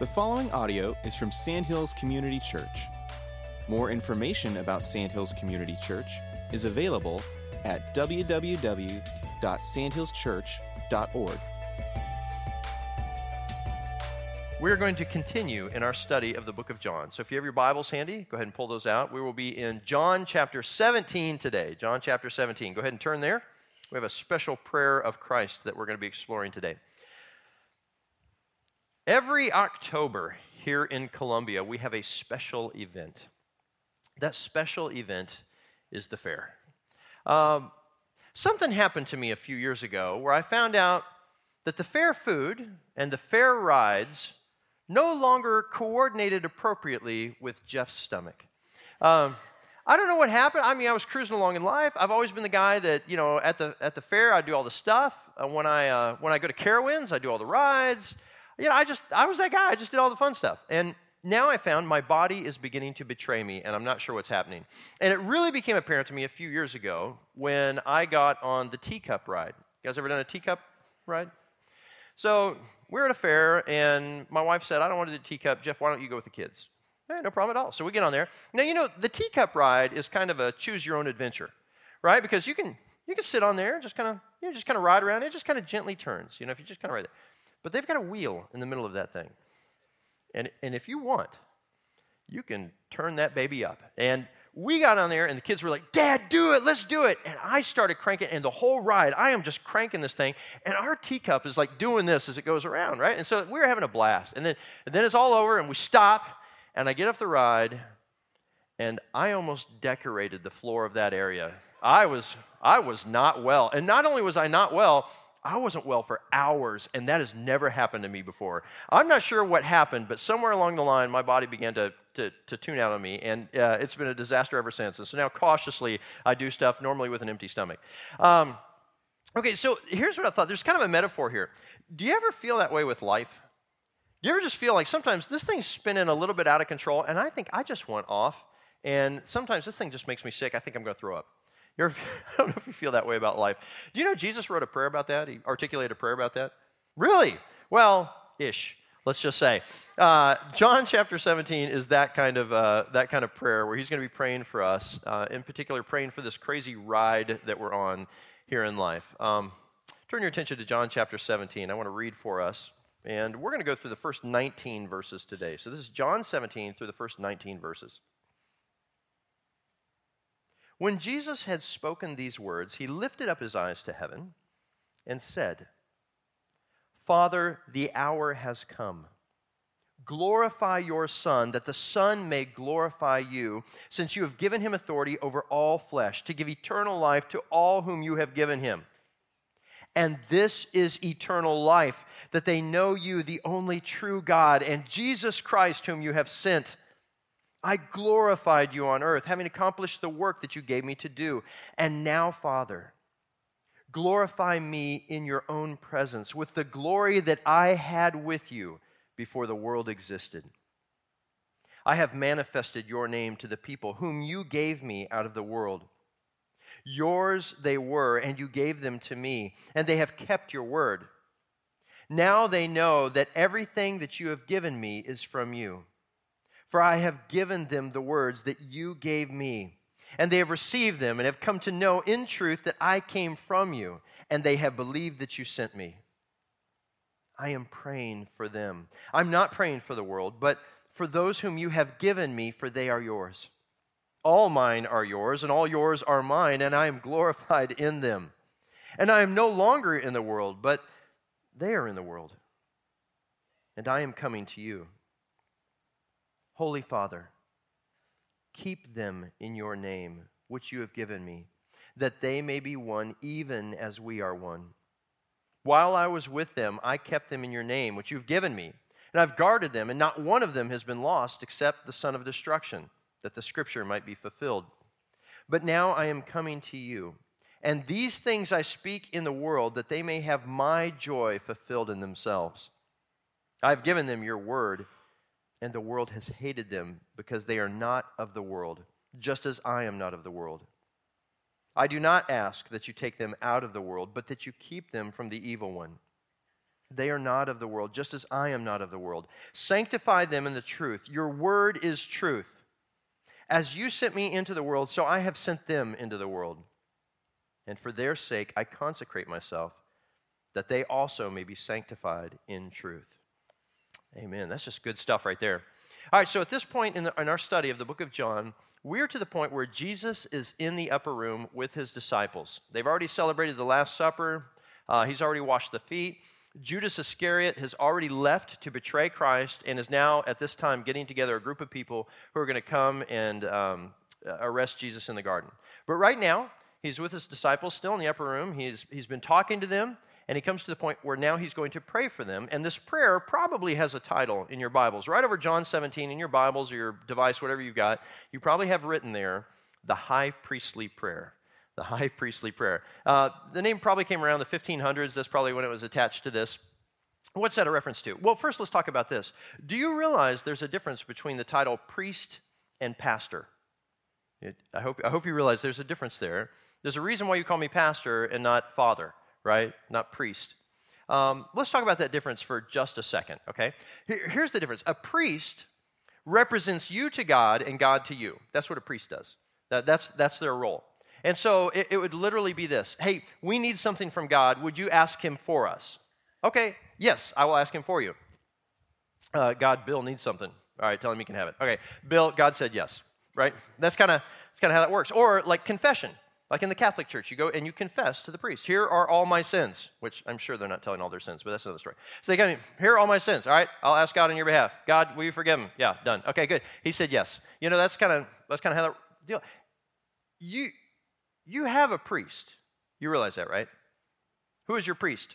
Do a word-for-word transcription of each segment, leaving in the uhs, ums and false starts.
The following audio is from Sandhills Community Church. More information about Sandhills Community Church is available at w w w dot sandhills church dot org. We're going to continue in our study of the book of John. So if you have your Bibles handy, go ahead and pull those out. We will be in John chapter seventeen today. John chapter seventeen. Go ahead and turn there. We have a special prayer of Christ that we're going to be exploring today. Every October here in Columbia, we have a special event. That special event is the fair. Um, something happened to me a few years ago where I found out that the fair food and the fair rides no longer coordinated appropriately with Jeff's stomach. Um, I don't know what happened. I mean, I was cruising along in life. I've always been the guy that, you know, at the at the fair, I do all the stuff. Uh, when I uh, when I go to Carowinds, I do all the rides. You know, I just, I was that guy. I just did all the fun stuff. And now I found my body is beginning to betray me, and I'm not sure what's happening. And it really became apparent to me a few years ago when I got on the teacup ride. You guys ever done a teacup ride? So we're at a fair, and my wife said, I don't want to do the teacup. Jeff, why don't you go with the kids? Hey, no problem at all. So we get on there. Now, you know, the teacup ride is kind of a choose-your-own-adventure, right? Because you can you can sit on there and just kind of, you know, just kind of ride around. It just kind of gently turns, you know, if you just kind of ride it. But they've got a wheel in the middle of that thing. And, and if you want, you can turn that baby up. And we got on there, and the kids were like, Dad, do it, let's do it. And I started cranking, and the whole ride, I am just cranking this thing. And our teacup is like doing this as it goes around, right? And so we were having a blast. And then, and then it's all over, and we stop, and I get off the ride, and I almost decorated the floor of that area. I was, I was not well. And not only was I not well, I wasn't well for hours, and that has never happened to me before. I'm not sure what happened, but somewhere along the line, my body began to, to, to tune out on me, and uh, it's been a disaster ever since. And so now, cautiously, I do stuff normally with an empty stomach. Um, okay, so here's what I thought. There's kind of a metaphor here. Do you ever feel that way with life? Do you ever just feel like sometimes this thing's spinning a little bit out of control, and I think I just want off, and sometimes this thing just makes me sick. I think I'm going to throw up. You ever, I don't know if you feel that way about life. Do you know Jesus wrote a prayer about that? He articulated a prayer about that? Really? Well, ish, let's just say. Uh, John chapter seventeen is that kind of uh, that kind of prayer where he's going to be praying for us, uh, in particular praying for this crazy ride that we're on here in life. Um, turn your attention to John chapter seventeen. I want to read for us, and we're going to go through the first nineteen verses today. So this is John seventeen through the first nineteen verses. When Jesus had spoken these words, he lifted up his eyes to heaven and said, Father, the hour has come. Glorify your Son, that the Son may glorify you, since you have given him authority over all flesh, to give eternal life to all whom you have given him. And this is eternal life, that they know you, the only true God, and Jesus Christ, whom you have sent. I glorified you on earth, having accomplished the work that you gave me to do. And now, Father, glorify me in your own presence with the glory that I had with you before the world existed. I have manifested your name to the people whom you gave me out of the world. Yours they were, and you gave them to me, and they have kept your word. Now they know that everything that you have given me is from you. For I have given them the words that you gave me, and they have received them and have come to know in truth that I came from you, and they have believed that you sent me. I am praying for them. I'm not praying for the world, but for those whom you have given me, for they are yours. All mine are yours, and all yours are mine, and I am glorified in them. And I am no longer in the world, but they are in the world, and I am coming to you. Holy Father, keep them in your name, which you have given me, that they may be one even as we are one. While I was with them, I kept them in your name, which you've given me, and I've guarded them, and not one of them has been lost except the son of destruction, that the scripture might be fulfilled. But now I am coming to you, and these things I speak in the world, that they may have my joy fulfilled in themselves. I have given them your word, and the world has hated them because they are not of the world, just as I am not of the world. I do not ask that you take them out of the world, but that you keep them from the evil one. They are not of the world, just as I am not of the world. Sanctify them in the truth. Your word is truth. As you sent me into the world, so I have sent them into the world. And for their sake I consecrate myself, that they also may be sanctified in truth. Amen. That's just good stuff right there. All right, so at this point in, the, in our study of the book of John, we're to the point where Jesus is in the upper room with his disciples. They've already celebrated the Last Supper. Uh, he's already washed the feet. Judas Iscariot has already left to betray Christ and is now, at this time, getting together a group of people who are going to come and um, arrest Jesus in the garden. But right now, he's with his disciples still in the upper room. He's, he's been talking to them, and he comes to the point where now he's going to pray for them. And this prayer probably has a title in your Bibles. Right over John seventeen in your Bibles or your device, whatever you've got, you probably have written there, the high priestly prayer. The high priestly prayer. Uh, the name probably came around the fifteen hundreds. That's probably when it was attached to this. What's that a reference to? Well, first let's talk about this. Do you realize there's a difference between the title priest and pastor? It, I hope, I hope you realize there's a difference there. There's a reason why you call me pastor and not father, right? Not priest. Um, let's talk about that difference for just a second, okay? Here, here's the difference. A priest represents you to God and God to you. That's what a priest does. That, that's, that's their role. And so it, it would literally be this. Hey, we need something from God. Would you ask him for us? Okay, yes, I will ask him for you. Uh, God, Bill needs something. All right, tell him he can have it. Okay, Bill, God said yes, right? That's kind of that's kind of how that works. Or like confession. Like in the Catholic Church, you go and you confess to the priest. Here are all my sins, which I'm sure they're not telling all their sins, but that's another story. So they come, here are all my sins. All right, I'll ask God on your behalf. God, will you forgive them? Yeah, done. Okay, good. He said yes. You know, that's kind of that's kind of how that deal. You you have a priest. You realize that, right? Who is your priest?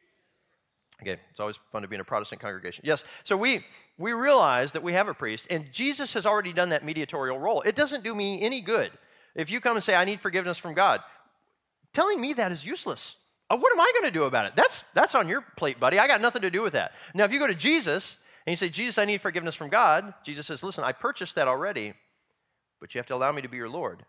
Okay, it's always fun to be in a Protestant congregation. Yes, so we we realize that we have a priest, and Jesus has already done that mediatorial role. It doesn't do me any good if you come and say, I need forgiveness from God. Telling me that is useless. Uh, what am I going to do about it? That's that's on your plate, buddy. I got nothing to do with that. Now, if you go to Jesus and you say, Jesus, I need forgiveness from God, Jesus says, listen, I purchased that already, but you have to allow me to be your Lord.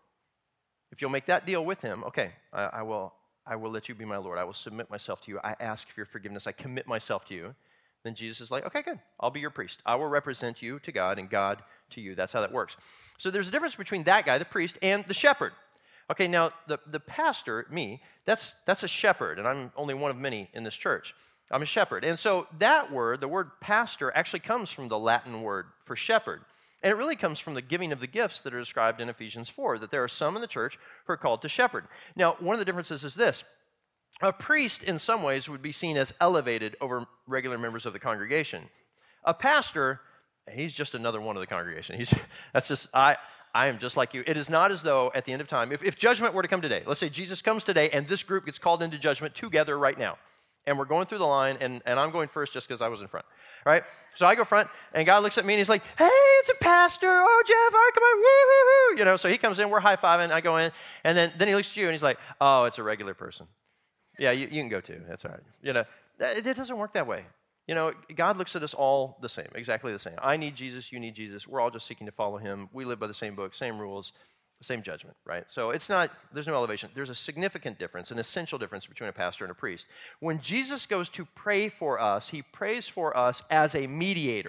If you'll make that deal with him, okay, I, I will I will let you be my Lord. I will submit myself to you. I ask for your forgiveness. I commit myself to you. Then Jesus is like, okay, good. I'll be your priest. I will represent you to God and God to you. That's how that works. So there's a difference between that guy, the priest, and the shepherd. Okay, now the, the pastor, me, that's that's a shepherd, and I'm only one of many in this church. I'm a shepherd. And so that word, the word pastor, actually comes from the Latin word for shepherd. And it really comes from the giving of the gifts that are described in Ephesians four, that there are some in the church who are called to shepherd. Now, one of the differences is this. A priest, in some ways, would be seen as elevated over regular members of the congregation. A pastor, he's just another one of the congregation. He's that's just, I I am just like you. It is not as though at the end of time, if, if judgment were to come today, let's say Jesus comes today and this group gets called into judgment together right now. And we're going through the line, and, and I'm going first just because I was in front, right? So I go front, and God looks at me, and he's like, hey, it's a pastor. Oh, Jeff, all right, come on, woo-hoo-hoo. You know, so he comes in, we're high-fiving, I go in, and then, then he looks at you, and he's like, oh, it's a regular person. Yeah, you, you can go too. That's all right. You know, it, it doesn't work that way. You know, God looks at us all the same, exactly the same. I need Jesus, you need Jesus. We're all just seeking to follow him. We live by the same book, same rules, same judgment, right? So it's not, there's no elevation. There's a significant difference, an essential difference between a pastor and a priest. When Jesus goes to pray for us, he prays for us as a mediator,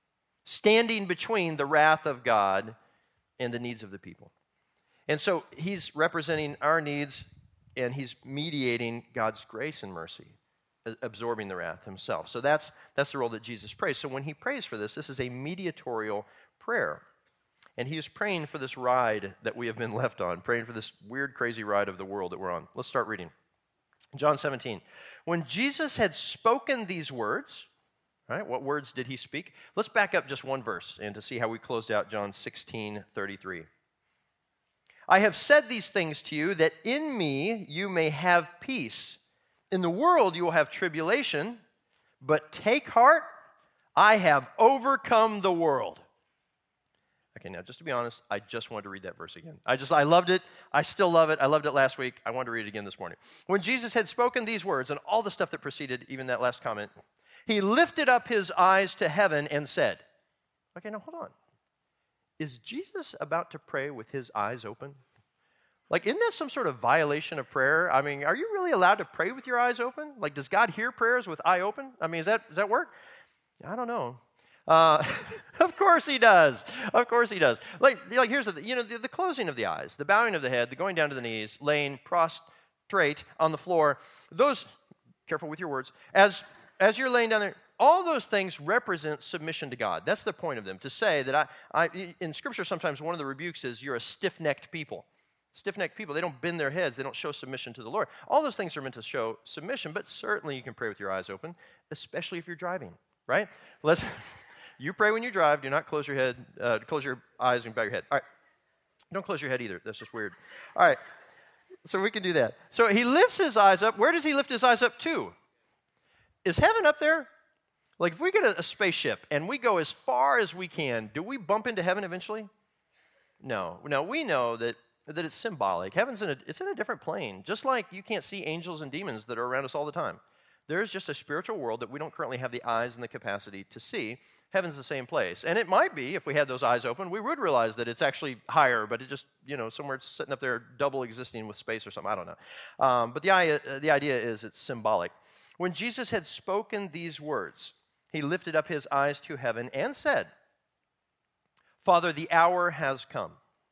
standing between the wrath of God and the needs of the people. And so he's representing our needs, and he's mediating God's grace and mercy, absorbing the wrath himself. So that's that's the role that Jesus prays. So when he prays for this, this is a mediatorial prayer. And he is praying for this ride that we have been left on, praying for this weird, crazy ride of the world that we're on. Let's start reading. John seventeen. When Jesus had spoken these words, right, what words did he speak? Let's back up just one verse and to see how we closed out John sixteen thirty-three. I have said these things to you that in me you may have peace. In the world you will have tribulation, but take heart, I have overcome the world. Okay, now just to be honest, I just wanted to read that verse again. I just, I loved it. I still love it. I loved it last week. I wanted to read it again this morning. When Jesus had spoken these words and all the stuff that preceded, even that last comment, he lifted up his eyes to heaven and said, okay, now hold on. Is Jesus about to pray with his eyes open? Like, isn't that some sort of violation of prayer? I mean, are you really allowed to pray with your eyes open? Like, does God hear prayers with eye open? I mean, is that, does that work? I don't know. Uh, of course he does. Of course he does. Like, like here's the, you know, the, the closing of the eyes, the bowing of the head, the going down to the knees, laying prostrate on the floor. Those, careful with your words, as as you're laying down there, all those things represent submission to God. That's the point of them, to say that I, I in Scripture sometimes one of the rebukes is you're a stiff-necked people. Stiff-necked people, they don't bend their heads, they don't show submission to the Lord. All those things are meant to show submission, but certainly you can pray with your eyes open, especially if you're driving, right? Let's... You pray when you drive. Do not close your head, uh, close your eyes and bow your head. All right. Don't close your head either. That's just weird. All right. So we can do that. So he lifts his eyes up. Where does he lift his eyes up to? Is heaven up there? Like if we get a, a spaceship and we go as far as we can, do we bump into heaven eventually? No. No, we know that, that it's symbolic. Heaven's in a, it's in a different plane. Just like you can't see angels and demons that are around us all the time. There's just a spiritual world that we don't currently have the eyes and the capacity to see. Heaven's the same place. And it might be, if we had those eyes open, we would realize that it's actually higher, but it just, you know, somewhere it's sitting up there double existing with space or something. I don't know. Um, but the idea, the idea is it's symbolic. When Jesus had spoken these words, he lifted up his eyes to heaven and said, Father, the hour has come.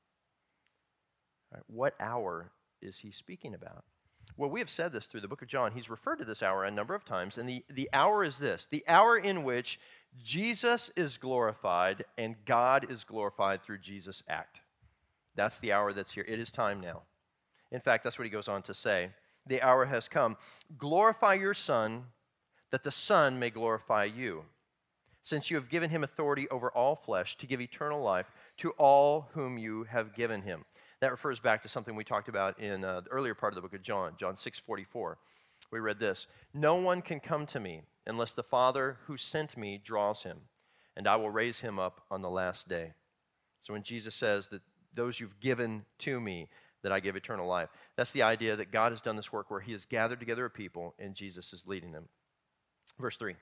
All right, what hour is he speaking about? Well, we have said this through the book of John. He's referred to this hour a number of times, and the, the hour is this, the hour in which Jesus is glorified and God is glorified through Jesus' act. That's the hour that's here. It is time now. In fact, that's what he goes on to say. The hour has come. Glorify your Son, that the Son may glorify you, since you have given him authority over all flesh to give eternal life to all whom you have given him. That refers back to something we talked about in uh, the earlier part of the book of John, John six forty-four. We read this, no one can come to me unless the Father who sent me draws him, and I will raise him up on the last day. So when Jesus says that those you've given to me, that I give eternal life, that's the idea that God has done this work where he has gathered together a people and Jesus is leading them. Verse three.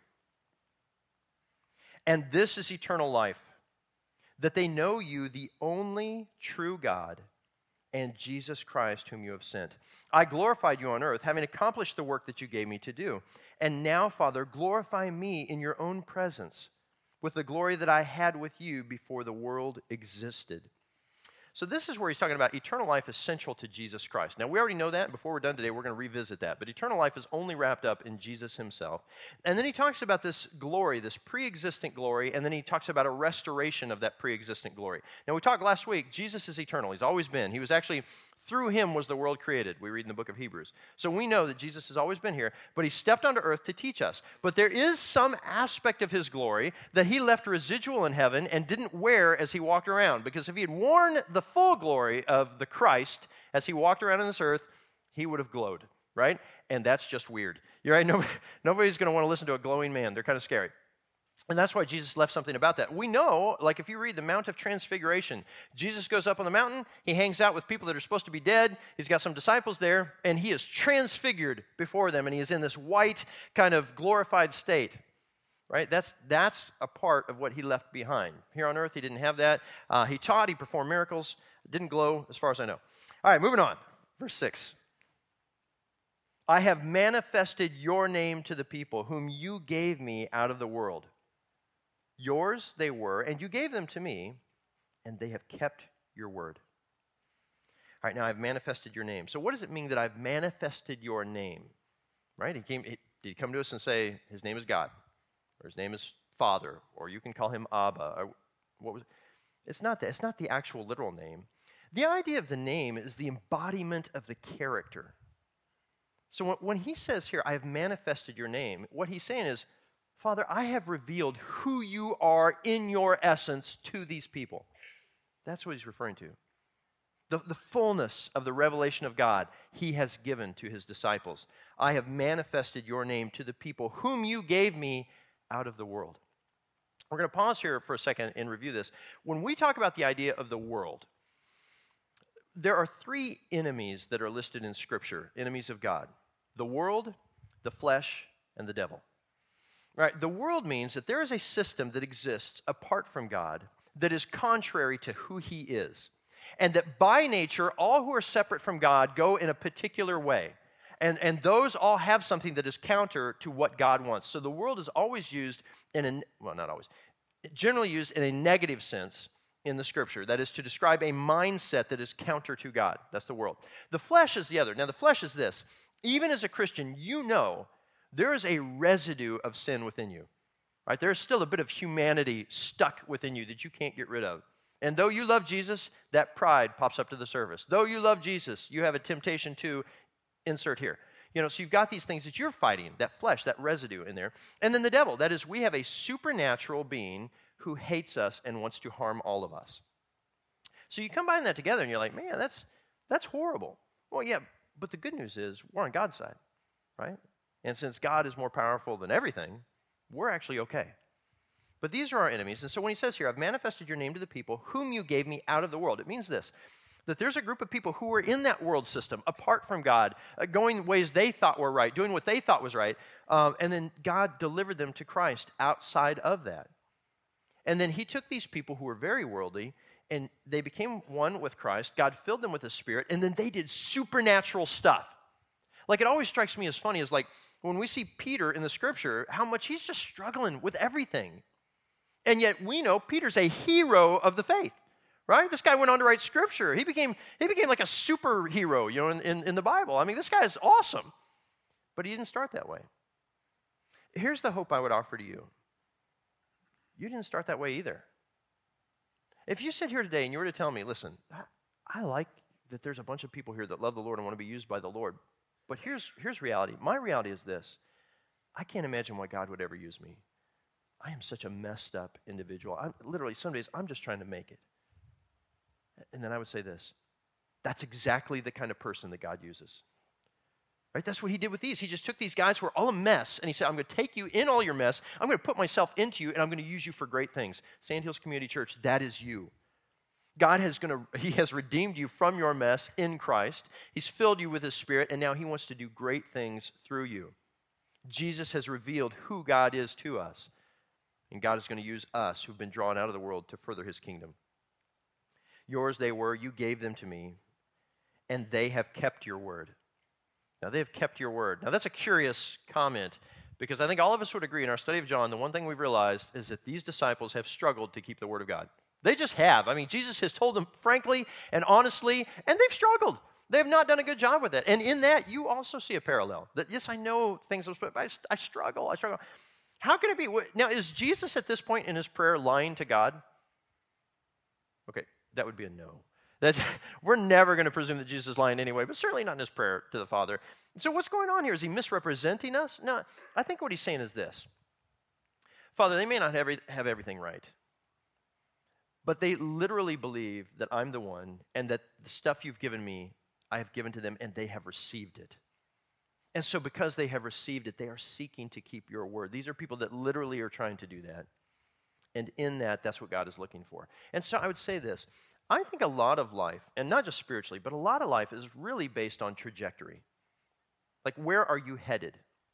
And this is eternal life, that they know you, the only true God, and Jesus Christ whom you have sent. I glorified you on earth, having accomplished the work that you gave me to do. And now, Father, glorify me in your own presence with the glory that I had with you before the world existed. So this is where he's talking about eternal life is central to Jesus Christ. Now, we already know that, and before we're done today, we're going to revisit that. But eternal life is only wrapped up in Jesus himself. And then he talks about this glory, this pre-existent glory, and then he talks about a restoration of that pre-existent glory. Now, we talked last week, Jesus is eternal. He's always been. He was actually, through him was the world created, we read in the book of Hebrews. So we know that Jesus has always been here, but he stepped onto earth to teach us. But there is some aspect of his glory that he left residual in heaven and didn't wear as he walked around. Because if he had worn the full glory of the Christ as he walked around on this earth, he would have glowed, right? And that's just weird. You're right, nobody, nobody's going to want to listen to a glowing man. They're kind of scary. And that's why Jesus left something about that. We know, like if you read the Mount of Transfiguration, Jesus goes up on the mountain, he hangs out with people that are supposed to be dead, he's got some disciples there, and he is transfigured before them, and he is in this white kind of glorified state, right? That's, that's a part of what he left behind. Here on earth, he didn't have that. Uh, he taught, he performed miracles, didn't glow as far as I know. All right, moving on. Verse six. I have manifested your name to the people whom you gave me out of the world. Yours they were, and you gave them to me, and they have kept your word. All right, now I've manifested your name. So what does it mean that I've manifested your name? Right? He came. He, did he come to us and say his name is God, or his name is Father, or you can call him Abba? Or what was? It's not that. It's not the actual literal name. The idea of the name is the embodiment of the character. So when, when he says here, I have manifested your name, what he's saying is, Father, I have revealed who you are in your essence to these people. That's what he's referring to. The, the fullness of the revelation of God he has given to his disciples. I have manifested your name to the people whom you gave me out of the world. We're going to pause here for a second and review this. When we talk about the idea of the world, there are three enemies that are listed in Scripture, enemies of God. The world, the flesh, and the devil. Right, the world means that there is a system that exists apart from God that is contrary to who he is. and that by nature, all who are separate from God go in a particular way. And, and those all have something that is counter to what God wants. So the world is always used in a, well, not always, generally used in a negative sense in the Scripture. That is to describe a mindset that is counter to God. That's the world. The flesh is the other. Now, the flesh is this. Even as a Christian, you know there is a residue of sin within you. Right? There's still a bit of humanity stuck within you that you can't get rid of. And though you love Jesus, that pride pops up to the surface. Though you love Jesus, you have a temptation to insert here. You know, so you've got these things that you're fighting, that flesh, that residue in there. And then the devil, that is, we have a supernatural being who hates us and wants to harm all of us. So you combine that together and you're like, man, that's that's horrible. Well, yeah, but the good news is we're on God's side, right? And since God is more powerful than everything, we're actually okay. But these are our enemies. And so when he says here, I've manifested your name to the people whom you gave me out of the world, it means this, that there's a group of people who were in that world system, apart from God, uh, going ways they thought were right, doing what they thought was right, um, and then God delivered them to Christ outside of that. And then he took these people who were very worldly, and they became one with Christ. God filled them with his Spirit, and then they did supernatural stuff. Like, it always strikes me as funny is like, when we see Peter in the Scripture, how much he's just struggling with everything. And yet we know Peter's a hero of the faith. Right? This guy went on to write Scripture. He became, he became like a superhero, you know, in, in, in the Bible. I mean, this guy is awesome. But he didn't start that way. Here's the hope I would offer to you. You didn't start that way either. If you sit here today and you were to tell me, listen, I, I like that there's a bunch of people here that love the Lord and want to be used by the Lord. But here's, here's reality. My reality is this. I can't imagine why God would ever use me. I am such a messed up individual. I'm, literally, some days I'm just trying to make it. And then I would say this, that's exactly the kind of person that God uses. Right? That's what he did with these. He just took these guys who were all a mess, and he said, I'm going to take you in all your mess, I'm going to put myself into you, and I'm going to use you for great things. Sandhills Community Church, that is you. God has going to, he has redeemed you from your mess in Christ. He's filled you with his Spirit, and now he wants to do great things through you. Jesus has revealed who God is to us, and God is going to use us who've been drawn out of the world to further his kingdom. Yours they were, you gave them to me, and they have kept your word. Now, they have kept your word. Now, that's a curious comment, because I think all of us would agree in our study of John, the one thing we've realized is that these disciples have struggled to keep the word of God. They just have. I mean, Jesus has told them frankly and honestly, and they've struggled. They have not done a good job with it. And in that, you also see a parallel. That, yes, I know things, but I, I struggle, I struggle. How can it be? Now, is Jesus at this point in his prayer lying to God? Okay. That would be a no. That's, we're never going to presume that Jesus is lying anyway, but certainly not in his prayer to the Father. So what's going on here? Is he misrepresenting us? No, I think what he's saying is this. Father, they may not have, have everything right, but they literally believe that I'm the one, and that the stuff you've given me, I have given to them, and they have received it. And so because they have received it, they are seeking to keep your word. These are people that literally are trying to do that. And in that, that's what God is looking for. And so I would say this. I think a lot of life, and not just spiritually, but a lot of life is really based on trajectory. Like, where are you headed?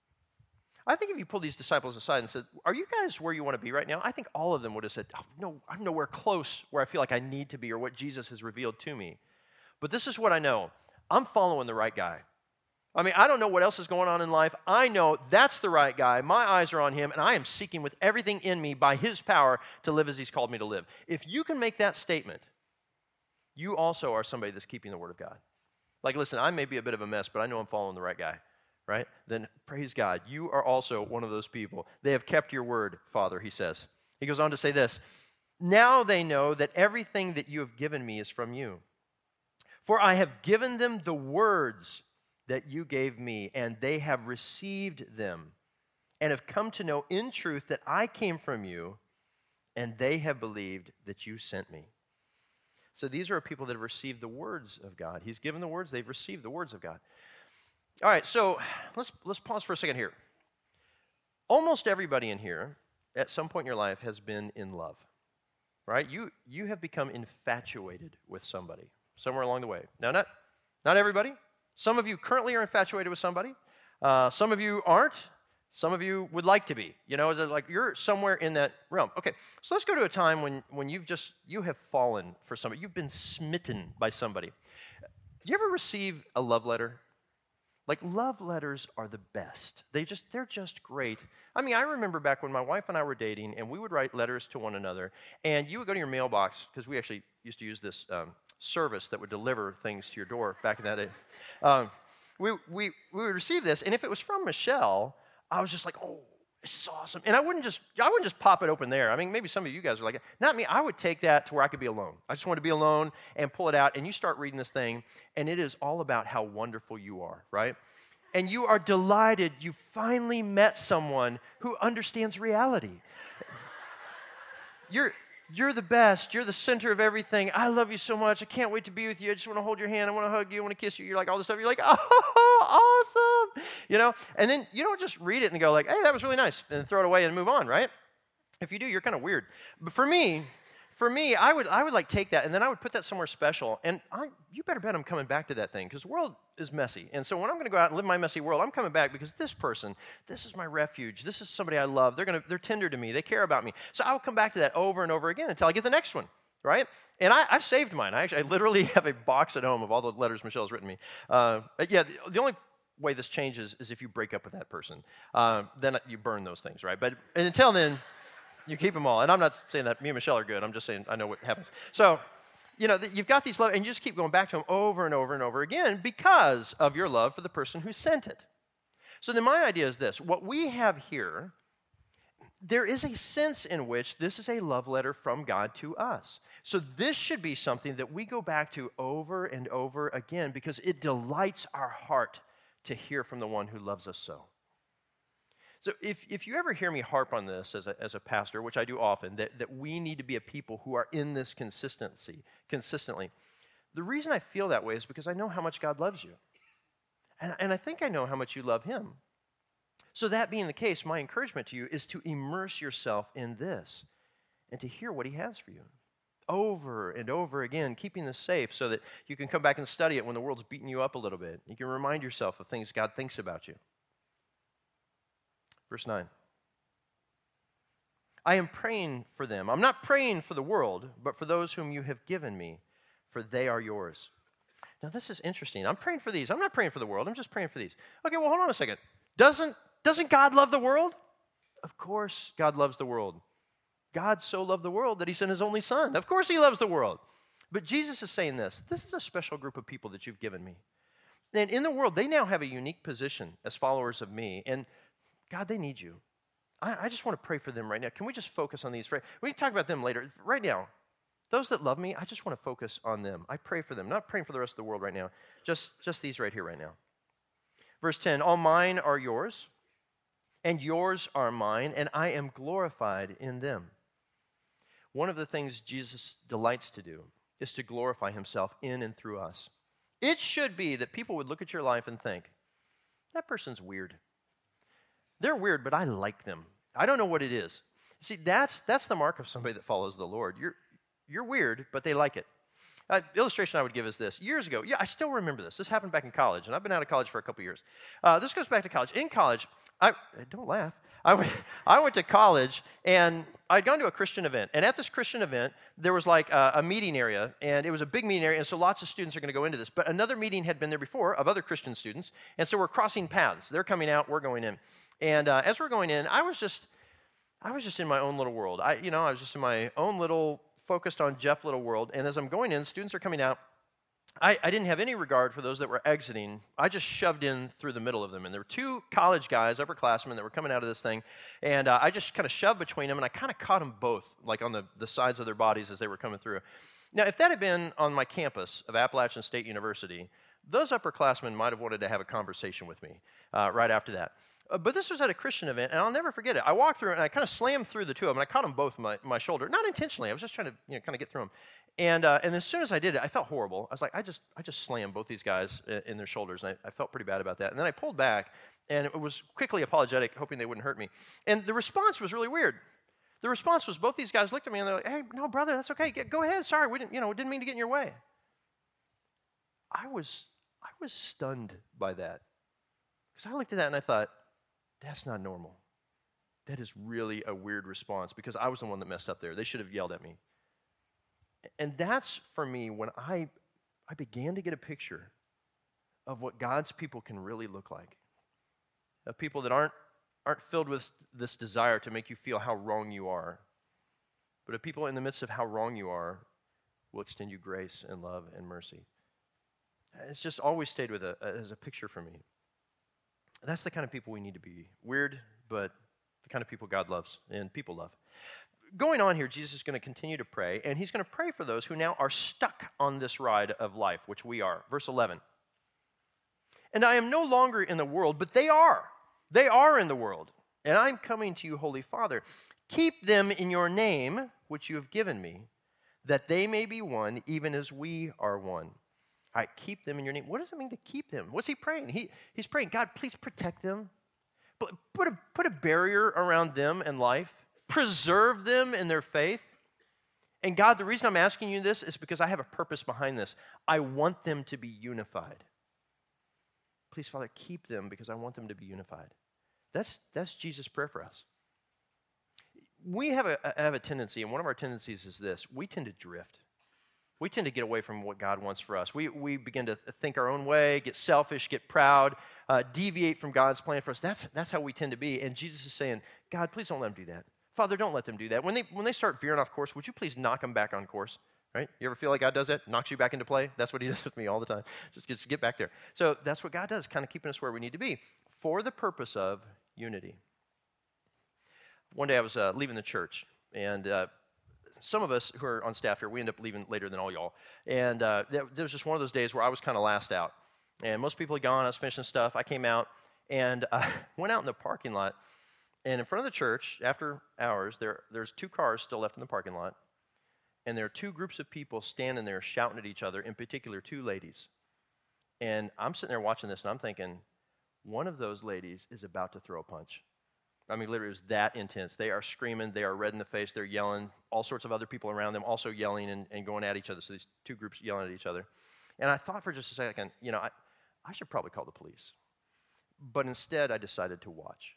I think if you pull these disciples aside and said, are you guys where you want to be right now? I think all of them would have said, oh, no, I'm nowhere close where I feel like I need to be or what Jesus has revealed to me. But this is what I know. I'm following the right guy. I mean, I don't know what else is going on in life. I know that's the right guy. My eyes are on him, and I am seeking with everything in me by his power to live as he's called me to live. If you can make that statement, you also are somebody that's keeping the word of God. Like, listen, I may be a bit of a mess, but I know I'm following the right guy, right? Then praise God. You are also one of those people. They have kept your word, Father, he says. He goes on to say this, now they know that everything that you have given me is from you. For I have given them the words that you gave me, and they have received them, and have come to know in truth that I came from you, and they have believed that you sent me. So these are people that have received the words of God. He's given the words, they've received the words of God. All right, so let's let's pause for a second here. Almost everybody in here, at some point in your life, has been in love, right? You you have become infatuated with somebody somewhere along the way. Now, not not everybody. Some of you currently are infatuated with somebody. Uh, some of you aren't. Some of you would like to be, you know, like you're somewhere in that realm. Okay, so let's go to a time when, when you've just, you have fallen for somebody. You've been smitten by somebody. You ever receive a love letter? Like, love letters are the best. They just, they're just great. I mean, I remember back when my wife and I were dating, and we would write letters to one another, and you would go to your mailbox, because we actually used to use this um, service that would deliver things to your door back in that day. Um, we, we, we would receive this, and if it was from Michelle, I was just like, oh, this is awesome. And I wouldn't just, I wouldn't just pop it open there. I mean, maybe some of you guys are like, not me. I would take that to where I could be alone. I just wanted to be alone and pull it out, and you start reading this thing, and it is all about how wonderful you are, right? And you are delighted you finally met someone who understands reality. You're, you're the best. You're the center of everything. I love you so much. I can't wait to be with you. I just want to hold your hand. I want to hug you. I want to kiss you. You're like all this stuff. You're like, oh, awesome. You know, and then you don't just read it and go like, hey, that was really nice, and throw it away and move on, right? If you do, you're kind of weird. But for me, For me, I would I would like take that, and then I would put that somewhere special, and I, you better bet I'm coming back to that thing, because the world is messy. And so when I'm going to go out and live my messy world, I'm coming back because this person, this is my refuge. This is somebody I love. They're gonna they're tender to me. They care about me. So I will come back to that over and over again until I get the next one, right? And I, I've saved mine. I actually I literally have a box at home of all the letters Michelle's written me. Uh, yeah, the, the only way this changes is if you break up with that person. Uh, then you burn those things, right? But and until then, you keep them all. And I'm not saying that me and Michelle are good. I'm just saying I know what happens. So, you know, you've got these love, and you just keep going back to them over and over and over again because of your love for the person who sent it. So then my idea is this. What we have here, there is a sense in which this is a love letter from God to us. So this should be something that we go back to over and over again because it delights our heart to hear from the one who loves us so. So if, if you ever hear me harp on this as a, as a pastor, which I do often, that, that we need to be a people who are in this consistency, consistently, the reason I feel that way is because I know how much God loves you. And, and I think I know how much you love him. So that being the case, my encouragement to you is to immerse yourself in this and to hear what he has for you over and over again, keeping this safe so that you can come back and study it when the world's beating you up a little bit. You can remind yourself of things God thinks about you. Verse nine. I am praying for them. I'm not praying for the world, but for those whom you have given me, for they are yours. Now, this is interesting. I'm praying for these. I'm not praying for the world. I'm just praying for these. Okay, well, hold on a second. Doesn't, doesn't God love the world? Of course God loves the world. God so loved the world that he sent his only son. Of course he loves the world. But Jesus is saying this. This is a special group of people that you've given me. And in the world, they now have a unique position as followers of me. And God, they need you. I, I just want to pray for them right now. Can we just focus on these? We can talk about them later. Right now, those that love me, I just want to focus on them. I pray for them. Not praying for the rest of the world right now. Just, just these right here right now. Verse ten, all mine are yours, and yours are mine, and I am glorified in them. One of the things Jesus delights to do is to glorify himself in and through us. It should be that people would look at your life and think, that person's weird. They're weird, but I like them. I don't know what it is. See, that's that's the mark of somebody that follows the Lord. You're you're weird, but they like it. Uh, illustration I would give is this. Years ago, yeah, I still remember this. This happened back in college, and I've been out of college for a couple years. Uh, this goes back to college. In college, I don't laugh. I went, I went to college, and I'd gone to a Christian event. And at this Christian event, there was like a, a meeting area, and it was a big meeting area, and so lots of students are going to go into this. But another meeting had been there before of other Christian students, and so we're crossing paths. They're coming out, we're going in. And uh, as we're going in, I was just, I was just in my own little world. I, you know, I was just in my own little, focused on Jeff little world. And as I'm going in, students are coming out. I, I didn't have any regard for those that were exiting. I just shoved in through the middle of them. And there were two college guys, upperclassmen, that were coming out of this thing. And uh, I just kind of shoved between them, and I kind of caught them both, like on the, the sides of their bodies as they were coming through. Now, if that had been on my campus of Appalachian State University, those upperclassmen might have wanted to have a conversation with me uh, right after that. Uh, but this was at a Christian event, and I'll never forget it. I walked through, and I kind of slammed through the two of them, and I caught them both in my, my shoulder. Not intentionally. I was just trying to, you know, kind of get through them. And uh, and as soon as I did it, I felt horrible. I was like, I just I just slammed both these guys in, in their shoulders, and I, I felt pretty bad about that. And then I pulled back, and it was quickly apologetic, hoping they wouldn't hurt me. And the response was really weird. The response was both these guys looked at me, and they're like, hey, no, brother, that's okay. Get, go ahead. Sorry, we didn't, you know, didn't mean to get in your way. I was I was stunned by that. Because I looked at that, and I thought, That's not normal. That is really a weird response because I was the one that messed up there. They should have yelled at me. And that's, for me, when I, I began to get a picture of what God's people can really look like. Of people that aren't, aren't filled with this desire to make you feel how wrong you are, but of people in the midst of how wrong you are will extend you grace and love and mercy. It's just always stayed with a, as a picture for me. That's the kind of people we need to be. Weird, but the kind of people God loves and people love. Going on here, Jesus is going to continue to pray, and he's going to pray for those who now are stuck on this ride of life, which we are. Verse eleven. And I am no longer in the world, but they are. They are in the world. And I'm coming to you, Holy Father. Keep them in your name, which you have given me, that they may be one, even as we are one. All right, keep them in your name. What does it mean to keep them? What's he praying? He, he's praying, God, please protect them. Put, put, a, put a barrier around them and life. Preserve them in their faith. And God, the reason I'm asking you this is because I have a purpose behind this. I want them to be unified. Please, Father, keep them because I want them to be unified. That's, that's Jesus' prayer for us. We have a, have a tendency, and one of our tendencies is this. We tend to drift. We tend to get away from what God wants for us. We, we begin to think our own way, get selfish, get proud, uh, deviate from God's plan for us. That's, that's how we tend to be. And Jesus is saying, God, please don't let them do that. Father, don't let them do that. When they, when they start veering off course, would you please knock them back on course? Right? You ever feel like God does that? Knocks you back into play? That's what he does with me all the time. Just, just get back there. So that's what God does, kind of keeping us where we need to be for the purpose of unity. One day I was uh, leaving the church, and uh, some of us who are on staff here, we end up leaving later than all y'all. And uh, there was just one of those days where I was kind of last out. And most people had gone. I was finishing stuff. I came out and uh, went out in the parking lot. And in front of the church, after hours, there there's two cars still left in the parking lot. And there are two groups of people standing there shouting at each other, in particular, two ladies. And I'm sitting there watching this, and I'm thinking, one of those ladies is about to throw a punch. I mean, literally, it was that intense. They are screaming. They are red in the face. They're yelling. All sorts of other people around them also yelling and, and going at each other. So these two groups yelling at each other. And I thought for just a second, you know, I, I should probably call the police. But instead, I decided to watch.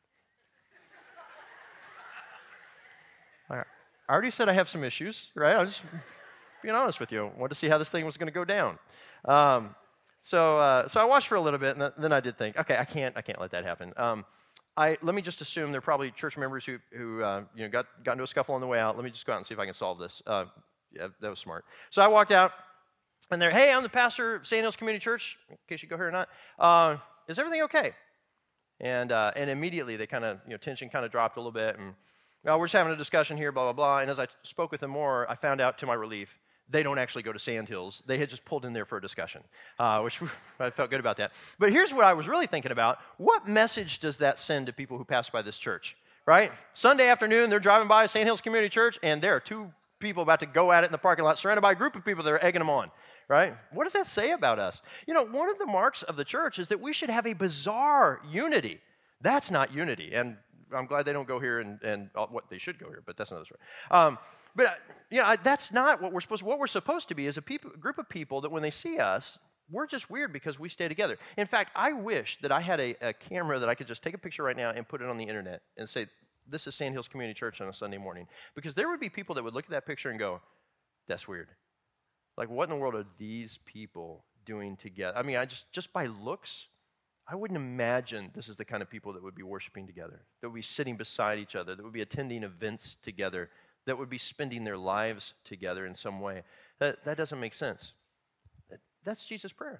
All right. I already said I have some issues, right? I'm just being honest with you. I wanted to see how this thing was going to go down. Um, so, uh, so I watched for a little bit, and th- then I did think, okay, I can't, I can't let that happen. Um, I let me just assume they're probably church members who, who uh, you know, got got into a scuffle on the way out. Let me just go out and see if I can solve this. Uh, yeah, that was smart. So I walked out, and they're, hey, I'm the pastor of Sand Hills Community Church. In case you go here or not, uh, is everything okay? And uh, and immediately they kind of, you know, tension kind of dropped a little bit, and well, we're just having a discussion here, blah, blah, blah. And as I spoke with them more, I found out, to my relief, they don't actually go to Sand Hills. They had just pulled in there for a discussion, uh, which I felt good about that. But here's what I was really thinking about. What message does that send to people who pass by this church, right? Sunday afternoon, they're driving by Sand Hills Community Church, and there are two people about to go at it in the parking lot, surrounded by a group of people that are egging them on, right? What does that say about us? You know, one of the marks of the church is that we should have a bizarre unity. That's not unity, and I'm glad they don't go here and, and uh, what they should go here, but that's another story. Um, but, uh, you know, I, that's not what we're supposed to, what we're supposed to be is a people, group of people that when they see us, we're just weird because we stay together. In fact, I wish that I had a, a camera that I could just take a picture right now and put it on the internet and say, this is Sand Hills Community Church on a Sunday morning. Because there would be people that would look at that picture and go, that's weird. Like, what in the world are these people doing together? I mean, I just, just by looks, I wouldn't imagine this is the kind of people that would be worshiping together, that would be sitting beside each other, that would be attending events together, that would be spending their lives together in some way. That, that doesn't make sense. That, that's Jesus' prayer.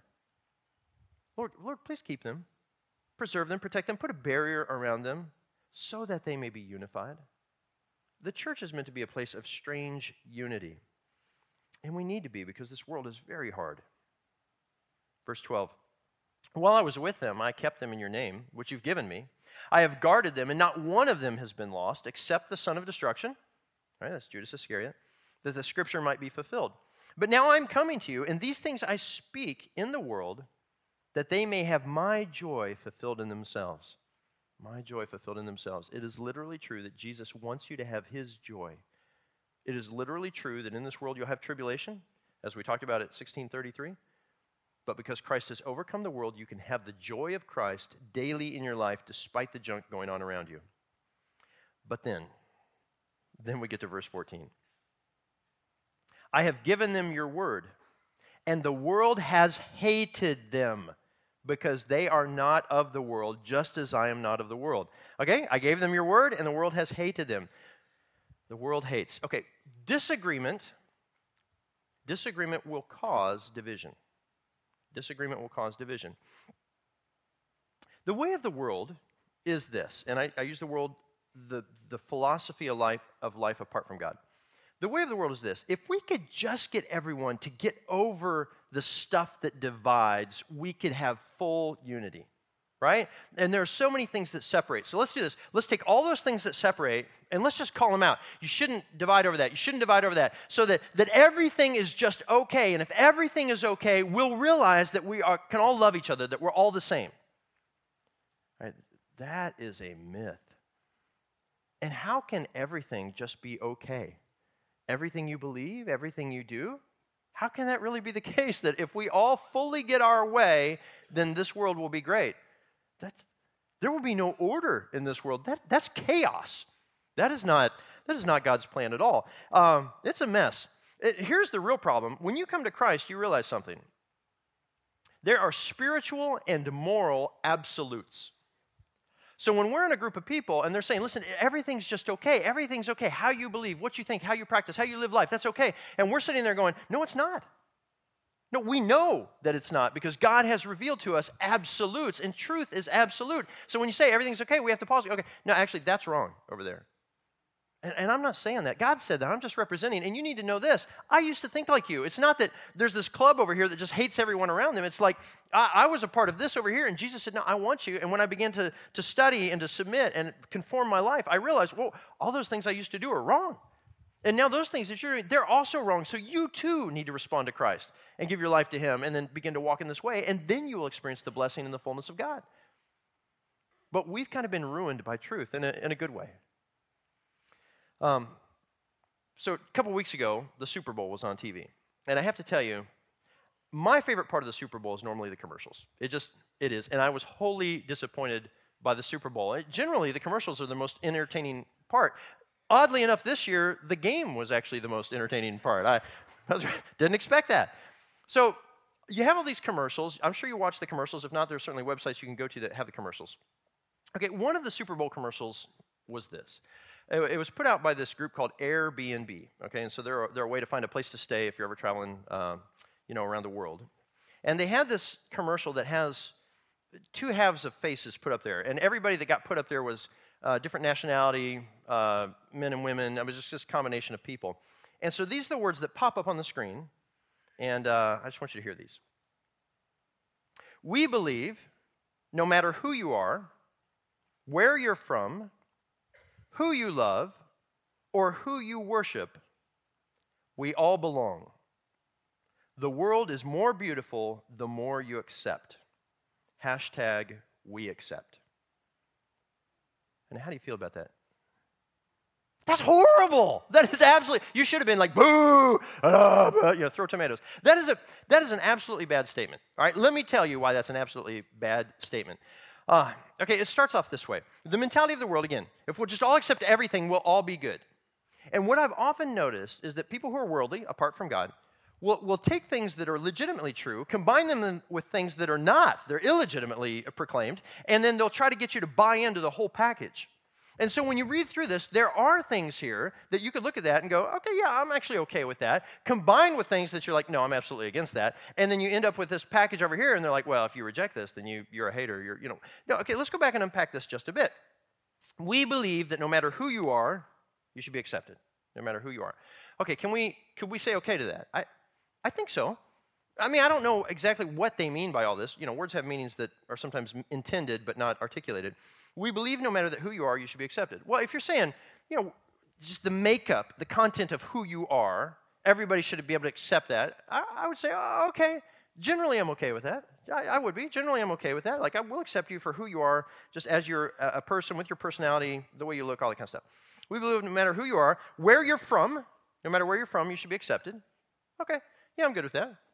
Lord, Lord, please keep them, preserve them, protect them, put a barrier around them so that they may be unified. The church is meant to be a place of strange unity, and we need to be because this world is very hard. Verse twelve. While I was with them, I kept them in your name, which you've given me. I have guarded them, and not one of them has been lost, except the son of destruction. Right, that's Judas Iscariot, that the scripture might be fulfilled. But now I'm coming to you, and these things I speak in the world, that they may have my joy fulfilled in themselves. My joy fulfilled in themselves. It is literally true that Jesus wants you to have his joy. It is literally true that in this world you'll have tribulation, as we talked about at sixteen thirty-three. But because Christ has overcome the world, you can have the joy of Christ daily in your life despite the junk going on around you. But then, then we get to verse fourteen. I have given them your word, and the world has hated them because they are not of the world, just as I am not of the world. Okay, I gave them your word, and the world has hated them. The world hates. Okay, disagreement, disagreement will cause division. Disagreement will cause division. The way of the world is this, and I, I use the world, the, the philosophy of life, of life apart from God. The way of the world is this. If we could just get everyone to get over the stuff that divides, we could have full unity, right? And there are so many things that separate. So let's do this. Let's take all those things that separate, and let's just call them out. You shouldn't divide over that. You shouldn't divide over that. So that, that everything is just okay. And if everything is okay, we'll realize that we are, can all love each other, that we're all the same. Right? That is a myth. And how can everything just be okay? Everything you believe, everything you do? How can that really be the case, that if we all fully get our way, then this world will be great? That's, there will be no order in this world. That, that's chaos. That is not, that is not God's plan at all. Um, it's a mess. It, here's the real problem. When you come to Christ, you realize something. There are spiritual and moral absolutes. So when we're in a group of people and they're saying, listen, everything's just okay. Everything's okay. How you believe, what you think, how you practice, how you live life, that's okay. And we're sitting there going, no, it's not. No, we know that it's not because God has revealed to us absolutes, and truth is absolute. So when you say everything's okay, we have to pause. Okay, no, actually, that's wrong over there. And, and I'm not saying that. God said that. I'm just representing. And you need to know this. I used to think like you. It's not that there's this club over here that just hates everyone around them. It's like I, I was a part of this over here, and Jesus said, no, I want you. And when I began to, to study and to submit and conform my life, I realized, well, all those things I used to do are wrong. And now those things that you're doing, they're also wrong. So you too need to respond to Christ and give your life to Him and then begin to walk in this way. And then you will experience the blessing and the fullness of God. But we've kind of been ruined by truth in a, in a good way. Um, so a couple weeks ago, the Super Bowl was on T V. And I have to tell you, my favorite part of the Super Bowl is normally the commercials. It just, it is. And I was wholly disappointed by the Super Bowl. It, generally, the commercials are the most entertaining part. Oddly enough, this year, the game was actually the most entertaining part. I, I was, didn't expect that. So you have all these commercials. I'm sure you watch the commercials. If not, there are certainly websites you can go to that have the commercials. Okay, one of the Super Bowl commercials was this. It, it was put out by this group called Airbnb. Okay, and so they're, they're a way to find a place to stay if you're ever traveling, uh, you know, around the world. And they had this commercial that has two halves of faces put up there. And everybody that got put up there was Uh, different nationality, uh, men and women. It was just this combination of people. And so these are the words that pop up on the screen, and uh, I just want you to hear these. We believe, no matter who you are, where you're from, who you love, or who you worship, we all belong. The world is more beautiful the more you accept. Hashtag we accept. And how do you feel about that? That's horrible. That is absolutely, you should have been like, boo, uh, you know, throw tomatoes. That is a that is an absolutely bad statement. All right, let me tell you why that's an absolutely bad statement. Uh, okay, it starts off this way. The mentality of the world, again, if we'll just all accept everything, we'll all be good. And what I've often noticed is that people who are worldly, apart from God, will will take things that are legitimately true, combine them with things that are not, they're illegitimately proclaimed, and then they'll try to get you to buy into the whole package. And so when you read through this, there are things here that you could look at that and go, okay, yeah, I'm actually okay with that, combined with things that you're like, no, I'm absolutely against that. And then you end up with this package over here, and they're like, well, if you reject this, then you, you're a hater. You're, you know, no, okay, let's go back and unpack this just a bit. We believe that no matter who you are, you should be accepted, no matter who you are. Okay, can we, could we say okay to that? I, I think so. I mean, I don't know exactly what they mean by all this. You know, words have meanings that are sometimes intended but not articulated. We believe no matter that who you are, you should be accepted. Well, if you're saying, you know, just the makeup, the content of who you are, everybody should be able to accept that, I, I would say, oh, okay. Generally, I'm okay with that. I, I would be. Generally, I'm okay with that. Like, I will accept you for who you are, just as you're a, a person with your personality, the way you look, all that kind of stuff. We believe no matter who you are, where you're from, no matter where you're from, you should be accepted. Okay. Yeah, I'm good with that.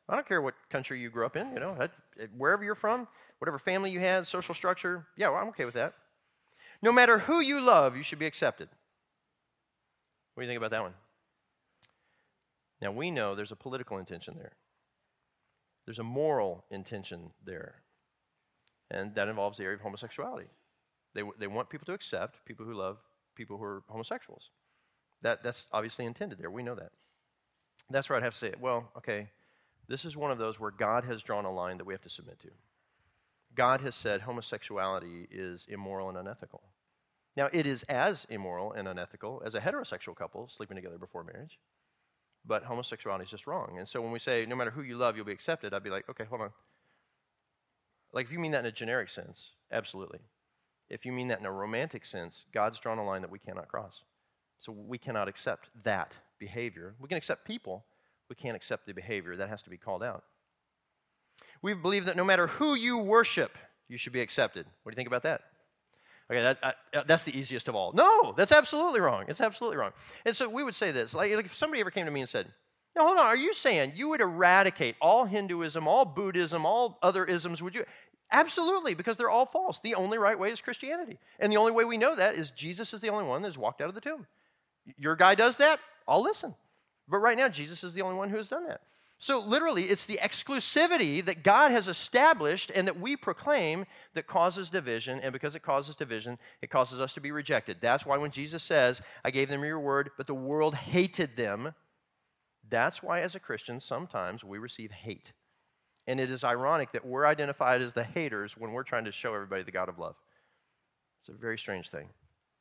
I don't care what country you grew up in, you know, that, wherever you're from, whatever family you had, social structure, yeah, well, I'm okay with that. No matter who you love, you should be accepted. What do you think about that one? Now, we know there's a political intention there. There's a moral intention there. And that involves the area of homosexuality. They, they want people to accept people who love people who are homosexuals. That, that's obviously intended there. We know that. That's where I'd have to say it. Well, okay, this is one of those where God has drawn a line that we have to submit to. God has said homosexuality is immoral and unethical. Now, it is as immoral and unethical as a heterosexual couple sleeping together before marriage, but homosexuality is just wrong. And so when we say, no matter who you love, you'll be accepted, I'd be like, okay, hold on. Like, if you mean that in a generic sense, absolutely. If you mean that in a romantic sense, God's drawn a line that we cannot cross. So we cannot accept that behavior. We can accept people. We can't accept the behavior. That has to be called out. We believe that no matter who you worship, you should be accepted. What do you think about that? Okay, that, uh, that's the easiest of all. No, that's absolutely wrong. It's absolutely wrong. And so we would say this, like, like if somebody ever came to me and said, now hold on, are you saying you would eradicate all Hinduism, all Buddhism, all other isms, would you? Absolutely, because they're all false. The only right way is Christianity. And the only way we know that is Jesus is the only one that has walked out of the tomb. Your guy does that, I'll listen. But right now, Jesus is the only one who has done that. So literally, it's the exclusivity that God has established and that we proclaim that causes division, and because it causes division, it causes us to be rejected. That's why when Jesus says, I gave them your word, but the world hated them, that's why as a Christian, sometimes we receive hate. And it is ironic that we're identified as the haters when we're trying to show everybody the God of love. It's a very strange thing.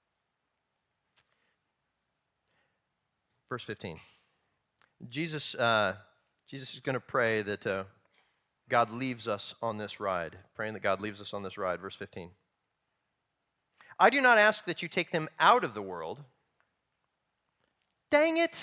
Verse fifteen. Jesus... Uh, Jesus is going to pray that uh, God leaves us on this ride. Praying that God leaves us on this ride. Verse fifteen. I do not ask that you take them out of the world. Dang it.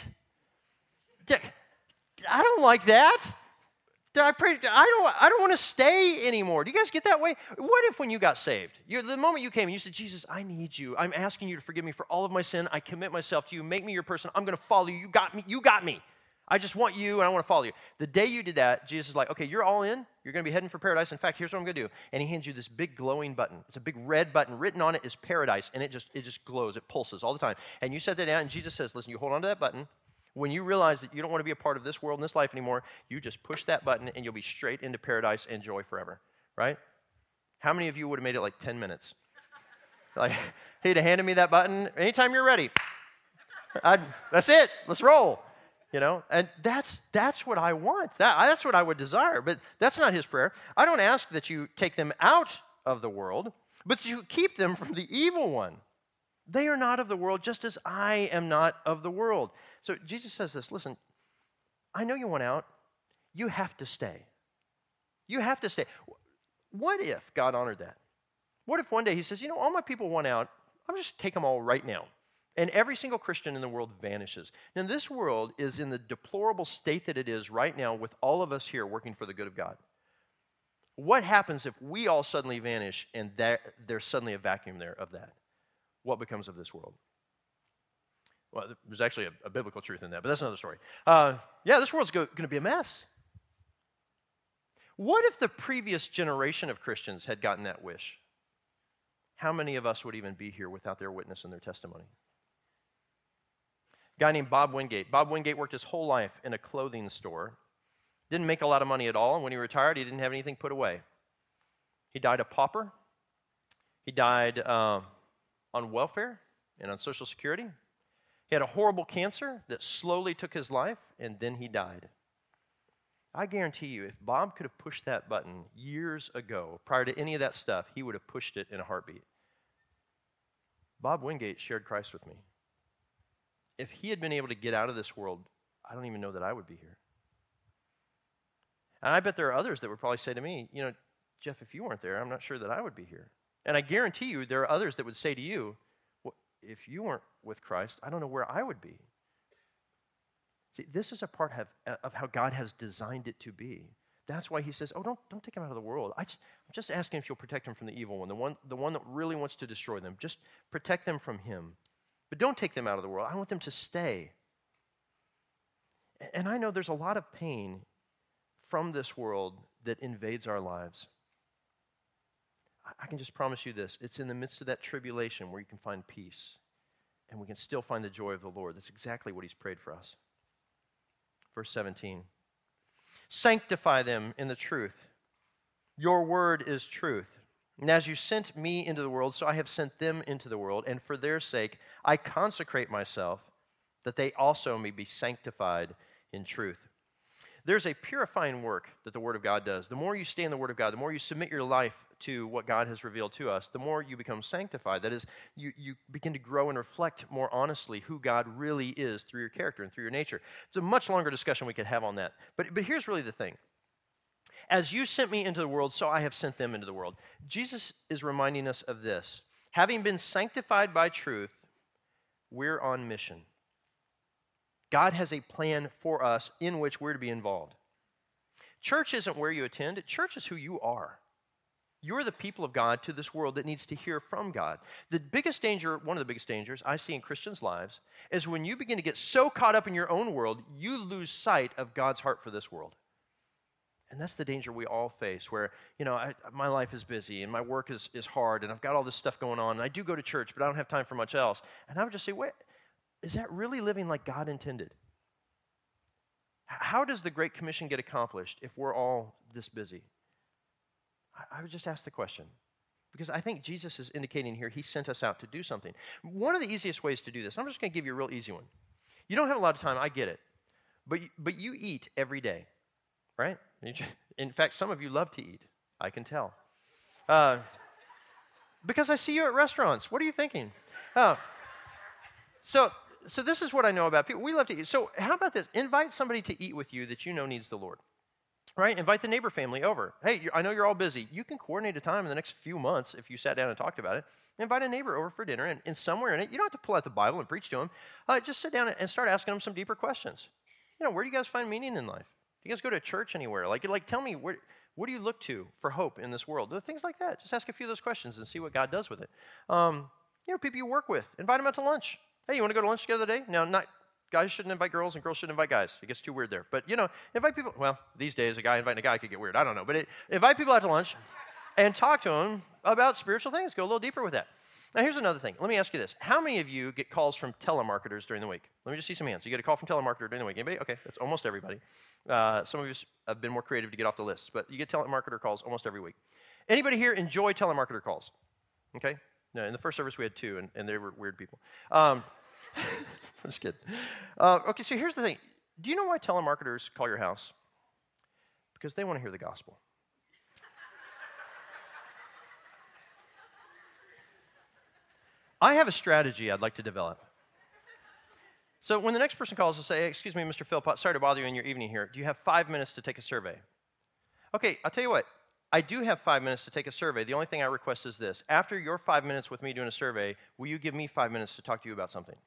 I don't like that. I pray. I don't. I don't want to stay anymore. Do you guys get that way? What if when you got saved, you, the moment you came and you said, Jesus, I need you. I'm asking you to forgive me for all of my sin. I commit myself to you. Make me your person. I'm going to follow you. You got me. You got me. I just want you, and I want to follow you. The day you did that, Jesus is like, okay, you're all in. You're going to be heading for paradise. In fact, here's what I'm going to do. And he hands you this big glowing button. It's a big red button. Written on it is paradise, and it just it just glows. It pulses all the time. And you set that down, and Jesus says, listen, you hold on to that button. When you realize that you don't want to be a part of this world and this life anymore, you just push that button, and you'll be straight into paradise and joy forever, right? How many of you would have made it like ten minutes? Like, hey, to hand me that button, anytime you're ready. I'd, that's it. Let's roll. You know, and that's that's what I want. That, that's what I would desire, but that's not his prayer. I don't ask that you take them out of the world, but you keep them from the evil one. They are not of the world, just as I am not of the world. So Jesus says this, listen, I know you want out. You have to stay. You have to stay. What if God honored that? What if one day he says, you know, all my people want out. I'm just take them all right now. And every single Christian in the world vanishes. Now, this world is in the deplorable state that it is right now with all of us here working for the good of God. What happens if we all suddenly vanish and there, there's suddenly a vacuum there of that? What becomes of this world? Well, there's actually a, a biblical truth in that, but that's another story. Uh, yeah, this world's going to be a mess. What if the previous generation of Christians had gotten that wish? How many of us would even be here without their witness and their testimony? A guy named Bob Wingate. Bob Wingate worked his whole life in a clothing store. Didn't make a lot of money at all, and when he retired, he didn't have anything put away. He died a pauper. He died uh, on welfare and on Social Security. He had a horrible cancer that slowly took his life, and then he died. I guarantee you, if Bob could have pushed that button years ago, prior to any of that stuff, he would have pushed it in a heartbeat. Bob Wingate shared Christ with me. If he had been able to get out of this world, I don't even know that I would be here. And I bet there are others that would probably say to me, you know, Jeff, if you weren't there, I'm not sure that I would be here. And I guarantee you there are others that would say to you, well, if you weren't with Christ, I don't know where I would be. See, this is a part of, of how God has designed it to be. That's why he says, oh, don't, don't take them out of the world. I just, I'm just asking if you'll protect them from the evil one, the one, the one that really wants to destroy them. Just protect them from him. But don't take them out of the world. I want them to stay. And I know there's a lot of pain from this world that invades our lives. I can just promise you this. It's in the midst of that tribulation where you can find peace, and we can still find the joy of the Lord. That's exactly what he's prayed for us. Verse seventeen. Sanctify them in the truth. Your word is truth. And as you sent me into the world, so I have sent them into the world, and for their sake I consecrate myself, that they also may be sanctified in truth. There's a purifying work that the Word of God does. The more you stay in the Word of God, the more you submit your life to what God has revealed to us, the more you become sanctified. That is, you, you begin to grow and reflect more honestly who God really is through your character and through your nature. It's a much longer discussion we could have on that. But, but here's really the thing. As you sent me into the world, so I have sent them into the world. Jesus is reminding us of this. Having been sanctified by truth, we're on mission. God has a plan for us in which we're to be involved. Church isn't where you attend. Church is who you are. You're the people of God to this world that needs to hear from God. The biggest danger, one of the biggest dangers I see in Christians' lives is when you begin to get so caught up in your own world, you lose sight of God's heart for this world. And that's the danger we all face where, you know, I, my life is busy and my work is, is hard and I've got all this stuff going on and I do go to church, but I don't have time for much else. And I would just say, wait, is that really living like God intended? How does the Great Commission get accomplished if we're all this busy? I would just ask the question, because I think Jesus is indicating here he sent us out to do something. One of the easiest ways to do this, I'm just going to give you a real easy one. You don't have a lot of time, I get it, but you, but you eat every day, right? In fact, some of you love to eat, I can tell. Uh, because I see you at restaurants. What are you thinking? Uh, so... So this is what I know about people. We love to eat. So how about this? Invite somebody to eat with you that you know needs the Lord, right? Invite the neighbor family over. Hey, I know you're all busy. You can coordinate a time in the next few months if you sat down and talked about it. Invite a neighbor over for dinner, and, and somewhere in it, you don't have to pull out the Bible and preach to them. Uh, just sit down and start asking them some deeper questions. You know, where do you guys find meaning in life? Do you guys go to church anywhere? Like, like tell me, where, what do you look to for hope in this world? Things like that. Just ask a few of those questions and see what God does with it. Um, you know, people you work with, invite them out to lunch. Hey, you want to go to lunch together today? No, not guys shouldn't invite girls and girls shouldn't invite guys. It gets too weird there. But, you know, invite people. Well, these days, a guy inviting a guy could get weird. I don't know. But it, invite people out to lunch and talk to them about spiritual things. Go a little deeper with that. Now, here's another thing. Let me ask you this. How many of you get calls from telemarketers during the week? Let me just see some hands. You get a call from telemarketer during the week. Anybody? Okay, that's almost everybody. Uh, some of you have been more creative to get off the list. But you get telemarketer calls almost every week. Anybody here enjoy telemarketer calls? Okay? No, in the first service, we had two, and, and they were weird people. Um I'm just kidding. Uh, okay, so here's the thing. Do you know why telemarketers call your house? Because they want to hear the gospel. I have a strategy I'd like to develop. So when the next person calls, they'll say, hey, excuse me, Mister Philpott, sorry to bother you in your evening here. Do you have five minutes to take a survey? Okay, I'll tell you what. I do have five minutes to take a survey. The only thing I request is this. After your five minutes with me doing a survey, will you give me five minutes to talk to you about something?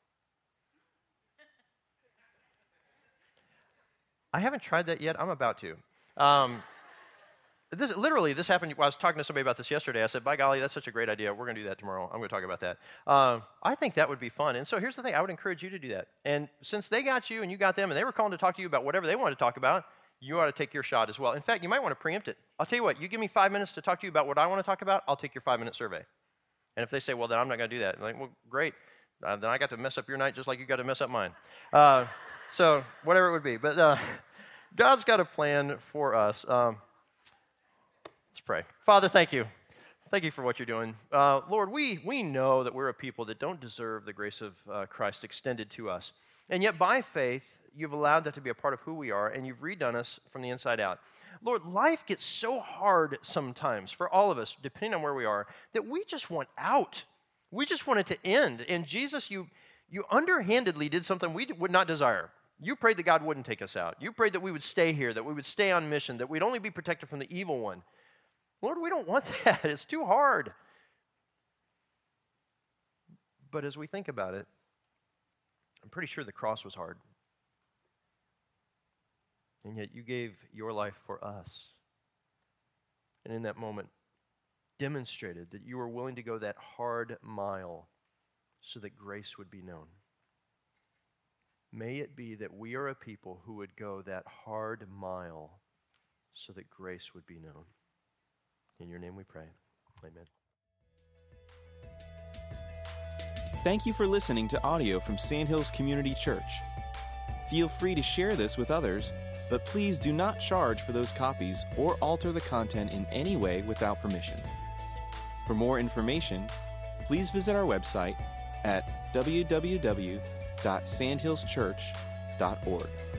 I haven't tried that yet. I'm about to. Um, this literally, this happened. I was talking to somebody about this yesterday. I said, by golly, that's such a great idea. We're going to do that tomorrow. I'm going to talk about that. Um, I think that would be fun. And so here's the thing. I would encourage you to do that. And since they got you and you got them and they were calling to talk to you about whatever they wanted to talk about, you ought to take your shot as well. In fact, you might want to preempt it. I'll tell you what. You give me five minutes to talk to you about what I want to talk about, I'll take your five-minute survey. And if they say, well, then I'm not going to do that. I'm like, well, great. Uh, then I got to mess up your night just like you got to mess up mine. Uh, so whatever it would be. But... Uh, God's got a plan for us. Um, let's pray. Father, thank you. Thank you for what you're doing. Uh, Lord, we, we know that we're a people that don't deserve the grace of uh, Christ extended to us. And yet by faith, you've allowed that to be a part of who we are, and you've redone us from the inside out. Lord, life gets so hard sometimes for all of us, depending on where we are, that we just want out. We just want it to end. And Jesus, you, you underhandedly did something we would not desire. You prayed that God wouldn't take us out. You prayed that we would stay here, that we would stay on mission, that we'd only be protected from the evil one. Lord, we don't want that. It's too hard. But as we think about it, I'm pretty sure the cross was hard. And yet you gave your life for us. And in that moment, demonstrated that you were willing to go that hard mile so that grace would be known. May it be that we are a people who would go that hard mile so that grace would be known. In your name we pray. Amen. Thank you for listening to audio from Sandhills Community Church. Feel free to share this with others, but please do not charge for those copies or alter the content in any way without permission. For more information, please visit our website at w w w dot sandhills church dot org.